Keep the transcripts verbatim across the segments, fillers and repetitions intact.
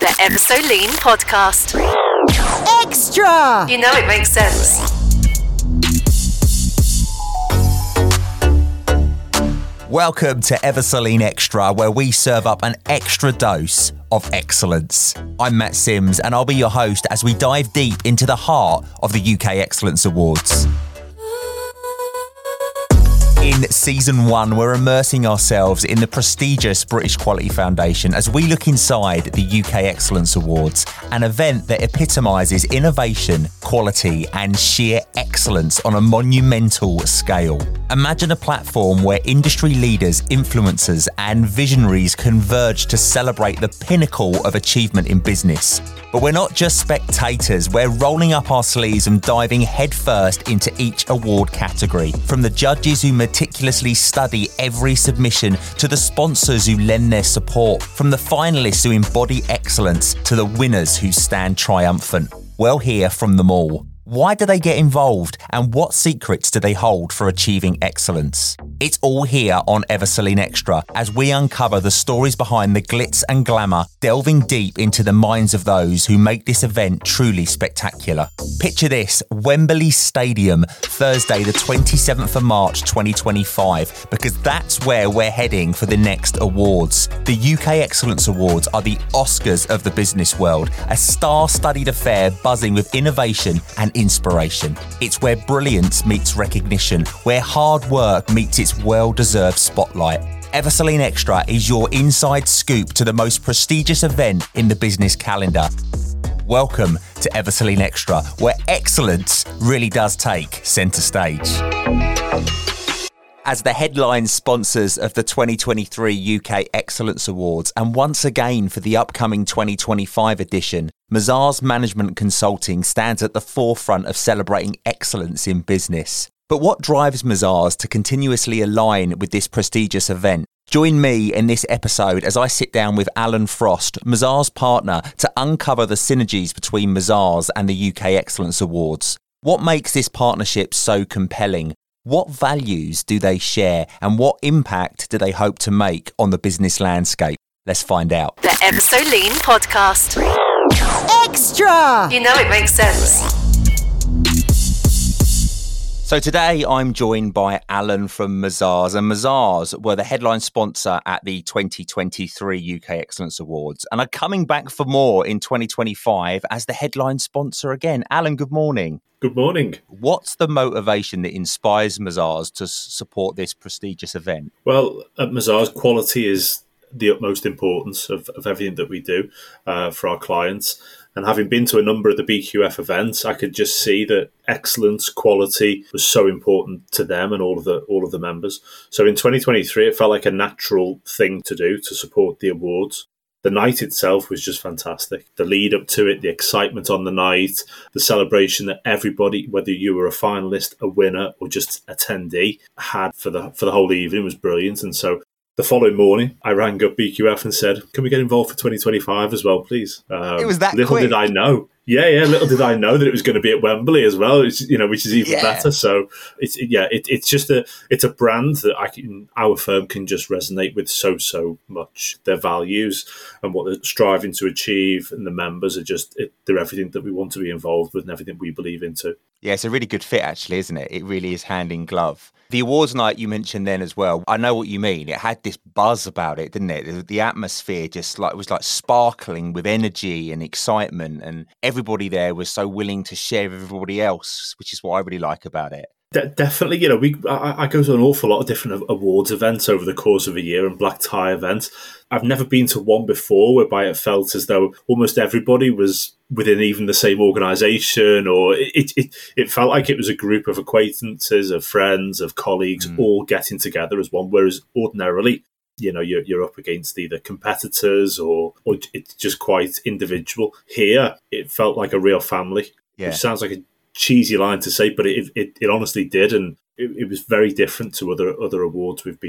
The Ever So Lean Podcast. Extra! You know it makes sense. Welcome to Ever So Lean Extra, where we serve up an extra dose of excellence. I'm Matt Sims, and I'll be your host as we dive deep into the heart of the U K Excellence Awards. In season one, we're immersing ourselves in the prestigious British Quality Foundation as we look inside the U K Excellence Awards, an event that epitomises innovation, quality, and sheer excellence on a monumental scale. Imagine a platform where industry leaders, influencers, and visionaries converge to celebrate the pinnacle of achievement in business. But we're not just spectators, we're rolling up our sleeves and diving headfirst into each award category. From the judges who meticulously study every submission to the sponsors who lend their support, from the finalists who embody excellence to the winners who stand triumphant. We'll hear from them all. Why do they get involved, and what secrets do they hold for achieving excellence? It's all here on Ever So Lean Extra as we uncover the stories behind the glitz and glamour, delving deep into the minds of those who make this event truly spectacular. Picture this: Wembley Stadium, Thursday the twenty-seventh of March twenty twenty-five, because that's where we're heading for the next awards. The U K Excellence Awards are the Oscars of the business world, a star-studded affair buzzing with innovation and inspiration. It's where brilliance meets recognition, where hard work meets its well-deserved spotlight. Ever So Lean Extra is your inside scoop to the most prestigious event in the business calendar. Welcome to Ever So Lean Extra, where excellence really does take centre stage. As the headline sponsors of the twenty twenty-three U K Excellence Awards, and once again for the upcoming twenty twenty-five edition, Mazars Management Consulting stands at the forefront of celebrating excellence in business. But what drives Mazars to continuously align with this prestigious event? Join me in this episode as I sit down with Alan Frost, Mazars partner, to uncover the synergies between Mazars and the U K Excellence Awards. What makes this partnership so compelling? What values do they share, and what impact do they hope to make on the business landscape? Let's find out. The Ever So Lean Podcast. Extra! You know it makes sense. So today I'm joined by Alan from Mazars, and Mazars were the headline sponsor at the twenty twenty-three U K Excellence Awards and are coming back for more in twenty twenty-five as the headline sponsor again. Alan, good morning. Good morning. What's the motivation that inspires Mazars to s- support this prestigious event? Well, at Mazars, quality is the utmost importance of, of everything that we do uh, for our clients. And having been to a number of the B Q F events, I could just see that excellence, quality was so important to them and all of the all of the members. So in twenty twenty-three, it felt like a natural thing to do to support the awards. The night itself was just fantastic. The lead up to it, the excitement on the night, the celebration that everybody, whether you were a finalist, a winner, or just attendee, had for the for the whole evening was brilliant. And so the following morning, I rang up B Q F and said, can we get involved for twenty twenty-five as well, please? Um, It was that little quick. did I know. Yeah, yeah. Little did I know that it was going to be at Wembley as well, which, you know, which is even Yeah. better. So it's yeah, it, it's just a it's a brand that I can our firm can just resonate with so so much. Their values and what they're striving to achieve, and the members are just it, they're everything that we want to be involved with and everything we believe in too. Yeah, it's a really good fit, actually, isn't it? It really is hand in glove. The awards night you mentioned then as well, I know what you mean. It had this buzz about it, didn't it? The, the atmosphere just like was like sparkling with energy and excitement, and everybody there was so willing to share with everybody else, which is what I really like about it. De- definitely, you know, we I, I go to an awful lot of different awards events over the course of a year and black tie events. I've never been to one before whereby it felt as though almost everybody was within even the same organisation, or it, it it felt like it was a group of acquaintances, of friends, of colleagues, mm. all getting together as one. Whereas ordinarily, you know, you're, you're up against either competitors or or it's just quite individual. Here, it felt like a real family, Yeah. which sounds like a cheesy line to say, but it it, it honestly did, and it, it was very different to other other awards we've been to.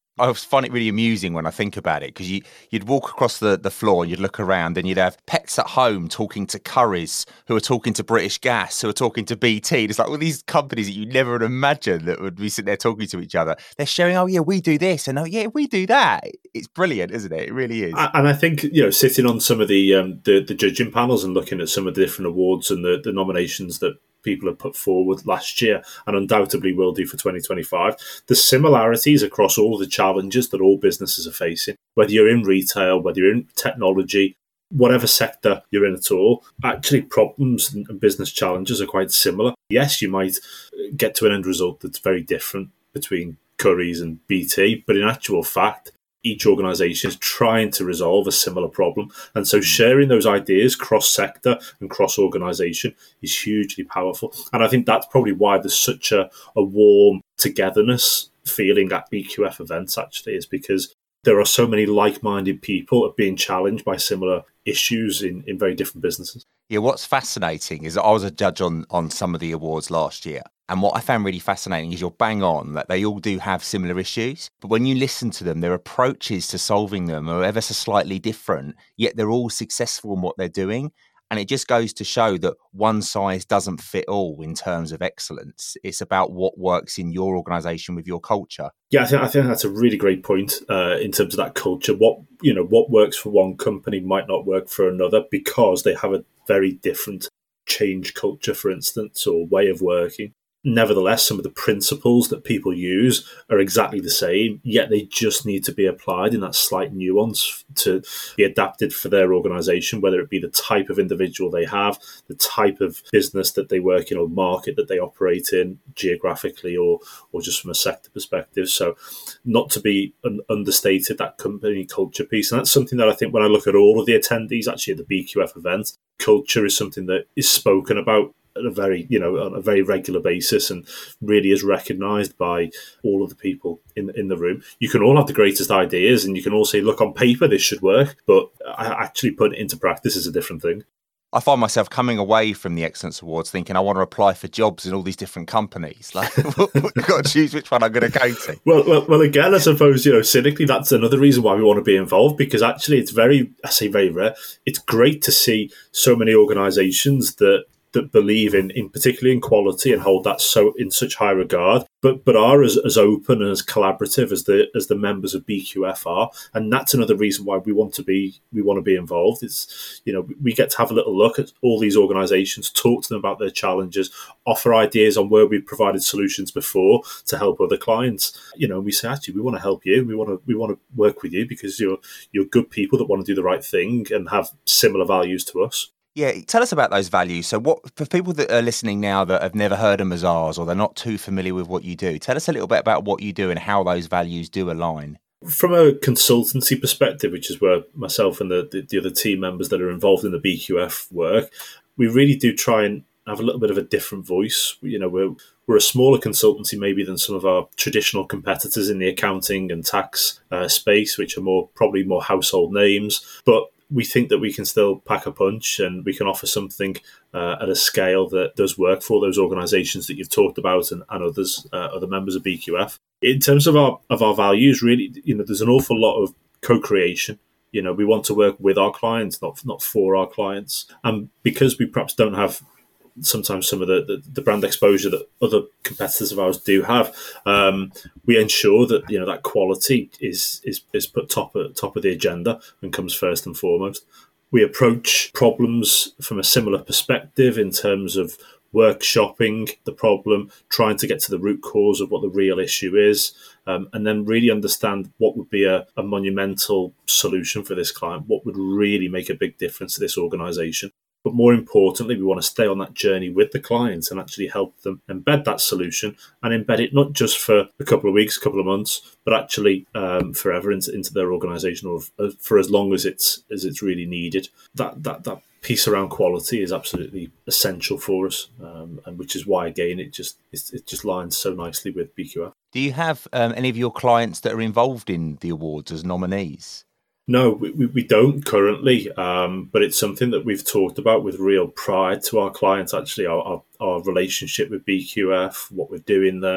I find it really amusing when I think about it, because you, you'd walk across the, the floor, you'd look around, and you'd have Pets at Home talking to Currys, who are talking to British Gas, who are talking to B T. It's like all these companies that you never would imagine that would be sitting there talking to each other. They're sharing, oh, yeah, we do this, and oh, yeah, we do that. It's brilliant, isn't it? It really is. And I think, you know, sitting on some of the um, the, the judging panels and looking at some of the different awards and the, the nominations that people have put forward last year and undoubtedly will do for twenty twenty-five, the similarities across all of the challenges that all businesses are facing, whether you're in retail, whether you're in technology, whatever sector you're in at all, actually problems and business challenges are quite similar. Yes, you might get to an end result that's very different between Currys and B T, but in actual fact, each organisation is trying to resolve a similar problem. And so sharing those ideas cross-sector and cross-organisation is hugely powerful. And I think that's probably why there's such a, a warm togetherness feeling at B Q F events, actually, is because there are so many like-minded people being challenged by similar issues in, in very different businesses. Yeah, what's fascinating is that I was a judge on, on some of the awards last year. And what I found really fascinating is you're bang on that they all do have similar issues. But when you listen to them, their approaches to solving them are ever so slightly different, yet they're all successful in what they're doing. And it just goes to show that one size doesn't fit all in terms of excellence. It's about what works in your organisation with your culture. Yeah, I think I think that's a really great point uh, in terms of that culture. What you know, what works for one company might not work for another because they have a very different change culture, for instance, or way of working. Nevertheless, some of the principles that people use are exactly the same, yet they just need to be applied in that slight nuance to be adapted for their organisation, whether it be the type of individual they have, the type of business that they work in or market that they operate in geographically or or just from a sector perspective. So not to be un- understated, that company culture piece. And that's something that I think when I look at all of the attendees actually at the B Q F event, culture is something that is spoken about at a very, you know, on a very regular basis and really is recognised by all of the people in in the room. You can all have the greatest ideas and you can all say, look, on paper this should work, but actually putting it into practice is a different thing. I find myself coming away from the Excellence Awards thinking I want to apply for jobs in all these different companies. Like, you've got to choose which one I'm going to go to. Well, well, well, again, I suppose, you know, cynically, that's another reason why we want to be involved, because actually it's very, I say very rare, it's great to see so many organisations that that believe in, in particularly in quality and hold that so in such high regard, but but are as, as open and as collaborative as the as the members of B Q F are, and that's another reason why we want to be we want to be involved. It's, you know, we get to have a little look at all these organisations, talk to them about their challenges, offer ideas on where we've provided solutions before to help other clients. You know, we say actually we want to help you, we want to we want to work with you because you're you're good people that want to do the right thing and have similar values to us. Yeah, tell us about those values. So what, for people that are listening now that have never heard of Mazars or they're not too familiar with what you do, tell us a little bit about what you do and how those values do align. From a consultancy perspective, which is where myself and the, the, the other team members that are involved in the B Q F work, we really do try and have a little bit of a different voice. You know, we're we're a smaller consultancy maybe than some of our traditional competitors in the accounting and tax uh, space, which are more probably more household names, but we think that we can still pack a punch and we can offer something uh, at a scale that does work for those organisations that you've talked about and, and others, uh, other members of B Q F. In terms of our of our values, really, you know, there's an awful lot of co-creation. You know, we want to work with our clients, not not for our clients. And because we perhaps don't have sometimes some of the, the, the brand exposure that other competitors of ours do have, um, we ensure that, you know, that quality is is is put top at top of the agenda and comes first and foremost. We approach problems from a similar perspective in terms of workshopping the problem, trying to get to the root cause of what the real issue is, um, and then really understand what would be a, a monumental solution for this client, what would really make a big difference to this organisation. But more importantly, we want to stay on that journey with the clients and actually help them embed that solution and embed it not just for a couple of weeks, a couple of months, but actually um, forever into, into their organisation or for as long as it's as it's really needed. That that that piece around quality is absolutely essential for us, um, and which is why again it just it just lines so nicely with B Q F. Do you have um, any of your clients that are involved in the awards as nominees? No, we, we don't currently, um, but it's something that we've talked about with real pride to our clients, actually, our, our, our relationship with B Q F, what we're doing there.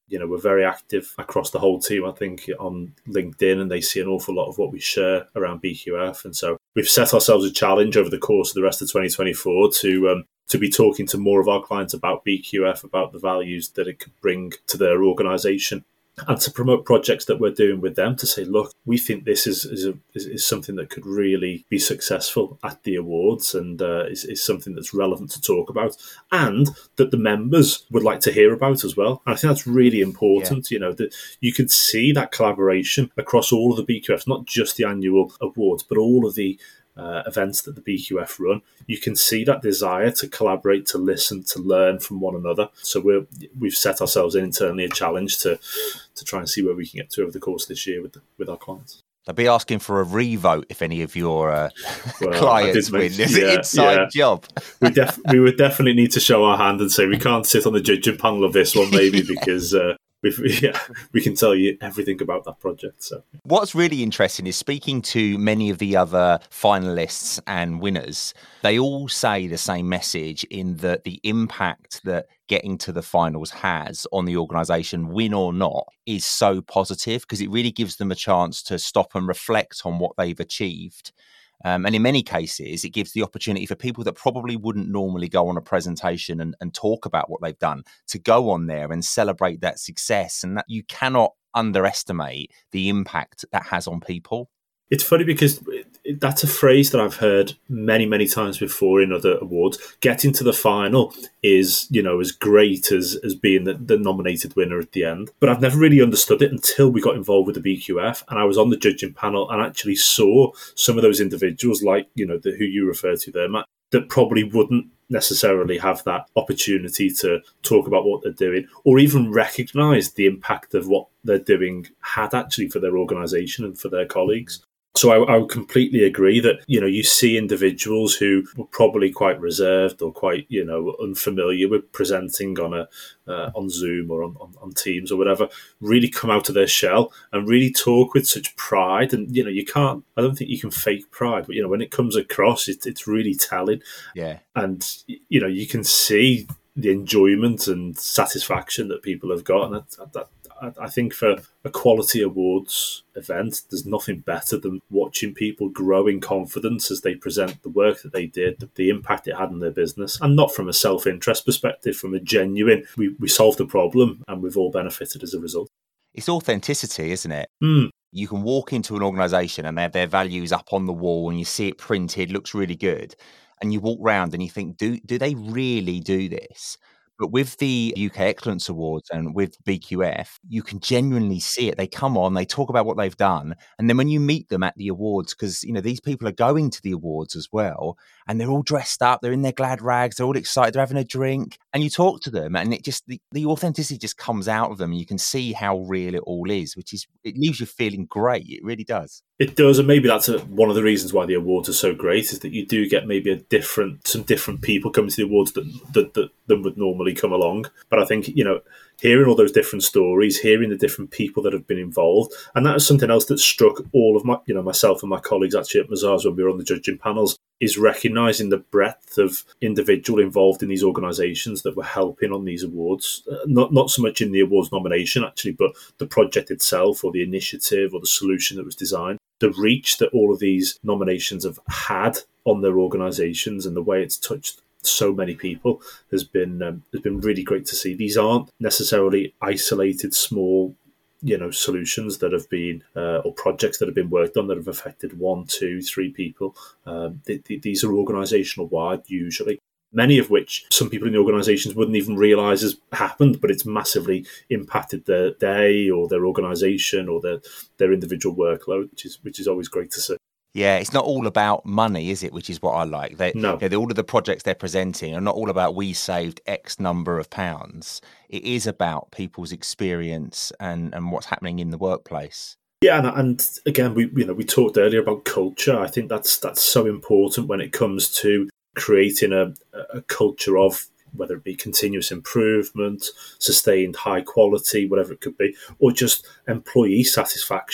You know, we're very active across the whole team, I think, on LinkedIn, and they see an awful lot of what we share around B Q F. And so we've set ourselves a challenge over the course of the rest of twenty twenty-four to um, to be talking to more of our clients about B Q F, about the values that it could bring to their organisation, and to promote projects that we're doing with them to say, look, we think this is is, a, is, is something that could really be successful at the awards and uh, is, is something that's relevant to talk about and that the members would like to hear about as well. And I think that's really important, yeah. you know, that you could see that collaboration across all of the B Q Fs, not just the annual awards, but all of the Uh, events that the B Q F run. You can see that desire to collaborate, to listen, to learn from one another. So we're, we've set ourselves internally a challenge to to try and see where we can get to over the course of this year with the, with our clients. I'll be asking for a revote if any of your uh, well, clients win. It's yeah, an inside yeah. job. we, def- we would definitely need to show our hand and say we can't sit on the judging panel of this one, maybe, because uh, we've, yeah, we can tell you everything about that project. So, what's really interesting is speaking to many of the other finalists and winners, they all say the same message in that the impact that getting to the finals has on the organisation, win or not, is so positive because it really gives them a chance to stop and reflect on what they've achieved. Um, and in many cases, it gives the opportunity for people that probably wouldn't normally go on a presentation and, and talk about what they've done to go on there and celebrate that success. And that you cannot underestimate the impact that has on people. It's funny because that's a phrase that I've heard many, many times before in other awards. Getting to the final is, you know, as great as, as being the, the nominated winner at the end. But I've never really understood it until we got involved with the B Q F and I was on the judging panel and actually saw some of those individuals like, you know, the, who you refer to there, Matt, that probably wouldn't necessarily have that opportunity to talk about what they're doing or even recognise the impact of what they're doing had actually for their organisation and for their colleagues. So I, I would completely agree that, you know, you see individuals who were probably quite reserved or quite, you know, unfamiliar with presenting on a uh, on Zoom or on, on, on Teams or whatever, really come out of their shell and really talk with such pride. And, you know, you can't, I don't think you can fake pride, but, you know, when it comes across, it, it's really telling. Yeah. And, you know, you can see the enjoyment and satisfaction that people have got. And that, that I think for a quality awards event, there's nothing better than watching people grow in confidence as they present the work that they did, the impact it had on their business, and not from a self-interest perspective, from a genuine, we, we solved the problem and we've all benefited as a result. It's authenticity, isn't it? Mm. You can walk into an organisation and they have their values up on the wall and you see it printed, looks really good. And you walk around and you think, do do they really do this? But with the U K Excellence Awards and with B Q F, you can genuinely see it. They come on, they talk about what they've done. And then when you meet them at the awards, because, you know, these people are going to the awards as well, and they're all dressed up, they're in their glad rags, they're all excited, they're having a drink, and you talk to them and it just, the, the authenticity just comes out of them. You can see how real it all is, which is, it leaves you feeling great. It really does. It does, and maybe that's a, one of the reasons why the awards are so great is that you do get maybe a different, some different people coming to the awards that that, that that would normally come along. But I think, you know, hearing all those different stories, hearing the different people that have been involved, and that is something else that struck all of my, you know, myself and my colleagues actually at Mazars when we were on the judging panels, is recognising the breadth of individual involved in these organisations that were helping on these awards. Uh, not not so much in the awards nomination actually, but the project itself or the initiative or the solution that was designed. The reach that all of these nominations have had on their organisations and the way it's touched so many people has been um, has been really great to see. These aren't necessarily isolated small, you know, solutions that have been uh, or projects that have been worked on that have affected one, two, three people. Um, th- th- these are organisational wide usually. Many of which some people in the organisations wouldn't even realise has happened, but it's massively impacted their day or their organisation or their their individual workload, which is which is always great to see. Yeah, it's not all about money, is it? Which is what I like. They, no. You know, all of the projects they're presenting are not all about we saved X number of pounds. It is about people's experience and, and what's happening in the workplace. Yeah, and, and again, we you know we talked earlier about culture. I think that's that's so important when it comes to creating a, a culture of, whether it be continuous improvement, sustained high quality, whatever it could be, or just employee satisfaction.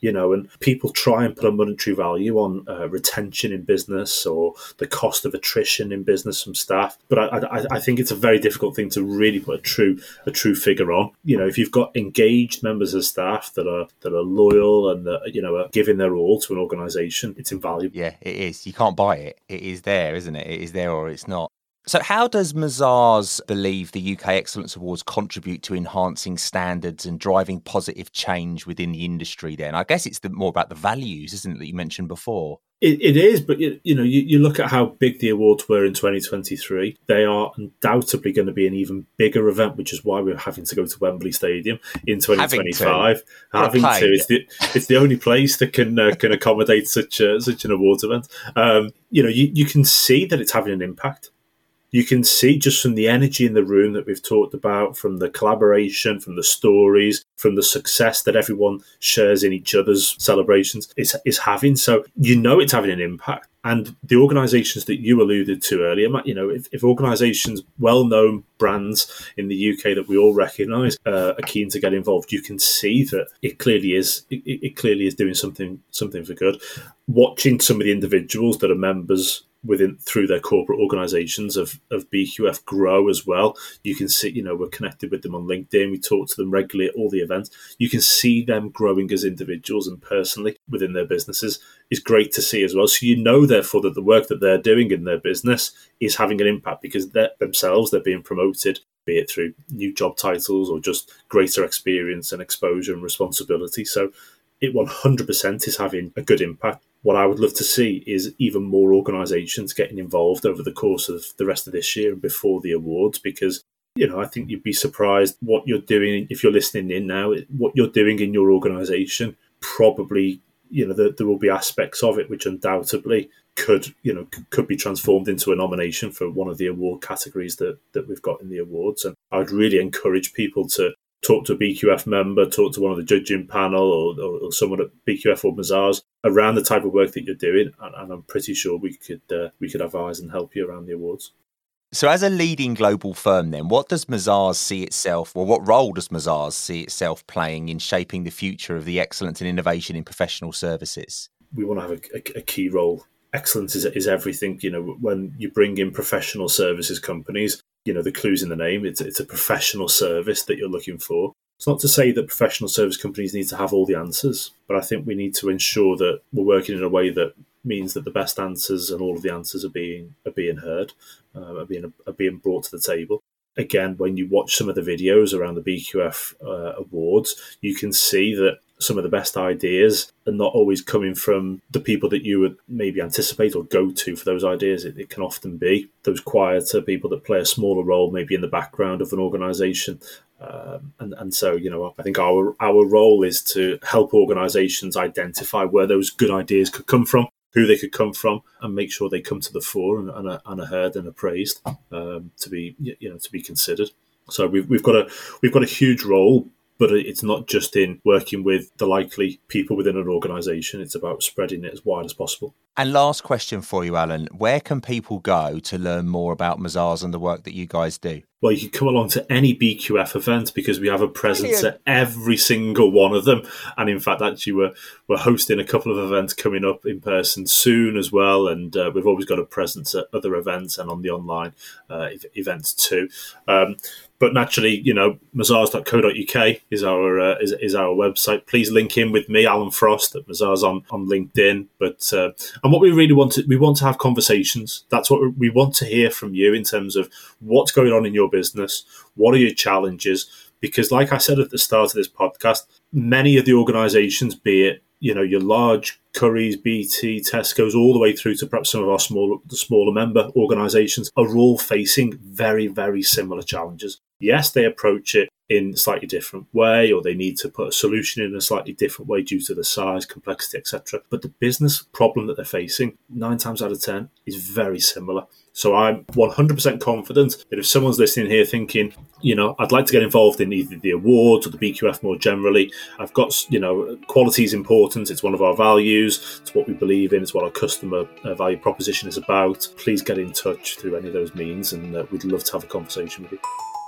you know, and people try and put a monetary value on uh, retention in business or the cost of attrition in business from staff. But I, I, I think it's a very difficult thing to really put a true a true figure on. You know, if you've got engaged members of staff that are that are loyal and that, you know, are giving their all to an organisation, it's invaluable. Yeah, it is. You can't buy it. It is there, isn't it? It is there or it's not. So how does Mazars believe the U K Excellence Awards contribute to enhancing standards and driving positive change within the industry then? I guess it's the, more about the values, isn't it, that you mentioned before? It, it is, but you, you know, you, you look at how big the awards were in twenty twenty-three. They are undoubtedly going to be an even bigger event, which is why we're having to go to Wembley Stadium in twenty twenty-five. Having to, having to. It's the it's the only place that can uh, can accommodate such a, such an awards event. Um, you know, you, you can see that it's having an impact. You can see just from the energy in the room that we've talked about, from the collaboration, from the stories, from the success that everyone shares in each other's celebrations, is is having. So you know it's having an impact. And the organisations that you alluded to earlier, you know, if, if organisations, well-known brands in the U K that we all recognise, uh, are keen to get involved, you can see that it clearly is. It, it clearly is doing something something for good. Watching some of the individuals that are members within through their corporate organisations of, of B Q F grow as well. You can see, you know, we're connected with them on LinkedIn. We talk to them regularly at all the events. You can see them growing as individuals and personally within their businesses is great to see as well. So you know, therefore, that the work that they're doing in their business is having an impact because they're themselves, they're being promoted, be it through new job titles or just greater experience and exposure and responsibility. So it one hundred percent is having a good impact. What I would love to see is even more organisations getting involved over the course of the rest of this year and before the awards, because, you know, I think you'd be surprised what you're doing, if you're listening in now, what you're doing in your organisation, probably, you know, there, there will be aspects of it which undoubtedly could, you know, could be transformed into a nomination for one of the award categories that, that we've got in the awards. And I would really encourage people to talk to a B Q F member, talk to one of the judging panel or, or, or someone at B Q F or Mazars around the type of work that you're doing, and, and I'm pretty sure we could uh, we could advise and help you around the awards. So as a leading global firm then, what does Mazars see itself, or what role does Mazars see itself playing in shaping the future of the excellence and innovation in professional services? We want to have a, a, a key role. Excellence is, is everything. You know, when you bring in professional services companies, you know, the clue's in the name. It's, it's a professional service that you're looking for. It's not to say that professional service companies need to have all the answers, but I think we need to ensure that we're working in a way that means that the best answers and all of the answers are being are being heard, uh, are being are being brought to the table. Again, when you watch some of the videos around the B Q F uh, awards, you can see that some of the best ideas are not always coming from the people that you would maybe anticipate or go to for those ideas. It, it can often be those quieter people that play a smaller role, maybe in the background of an organisation. Um, and, and so, you know, I think our our role is to help organisations identify where those good ideas could come from, who they could come from, and make sure they come to the fore and, and, are, and are heard and appraised um, to be, you know, to be considered. So we've we've got a we've got a huge role, but it's not just in working with the likely people within an organisation. It's about spreading it as wide as possible. And last question for you, Alan. Where can people go to learn more about Mazars and the work that you guys do? Well, you can come along to any B Q F event because we have a presence Brilliant. At every single one of them. And in fact, actually, we're, we're hosting a couple of events coming up in person soon as well. And uh, we've always got a presence at other events and on the online uh, events too. Um, But naturally, you know, mazars dot co dot uk is our uh, is, is our website. Please link in with me, Alan Frost, at Mazars on, on LinkedIn. But uh, and what we really want to we want to have conversations. That's what we want to hear from you in terms of what's going on in your business. What are your challenges? Because, like I said at the start of this podcast, many of the organisations, be it you know your large Currys, B T, Tesco's, all the way through to perhaps some of our smaller the smaller member organisations, are all facing very very similar challenges. Yes, they approach it in a slightly different way, or they need to put a solution in a slightly different way due to the size, complexity, et cetera. But the business problem that they're facing, nine times out of ten, is very similar. So I'm one hundred percent confident that if someone's listening here thinking, you know, I'd like to get involved in either the awards or the B Q F more generally, I've got, you know, quality is important. It's one of our values. It's what we believe in. It's what our customer uh, value proposition is about. Please get in touch through any of those means, and uh, we'd love to have a conversation with you.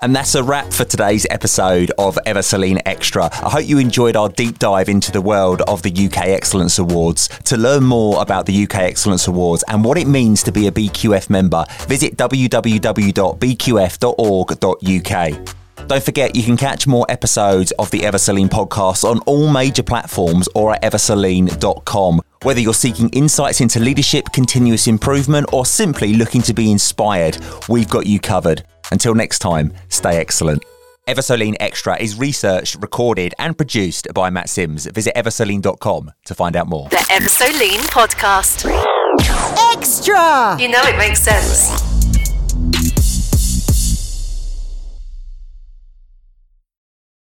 And that's a wrap for today's episode of Eversaline Extra. I hope you enjoyed our deep dive into the world of the U K Excellence Awards. To learn more about the U K Excellence Awards and what it means to be a B Q F member, visit w w w dot b q f dot org dot u k. Don't forget, you can catch more episodes of the Eversaline podcast on all major platforms or at eversaline dot com. Whether you're seeking insights into leadership, continuous improvement, or simply looking to be inspired, we've got you covered. Until next time, stay excellent. Eversaline Extra is researched, recorded and produced by Matt Sims. Visit eversaline dot com to find out more. The Eversaline Podcast. Extra! You know it makes sense.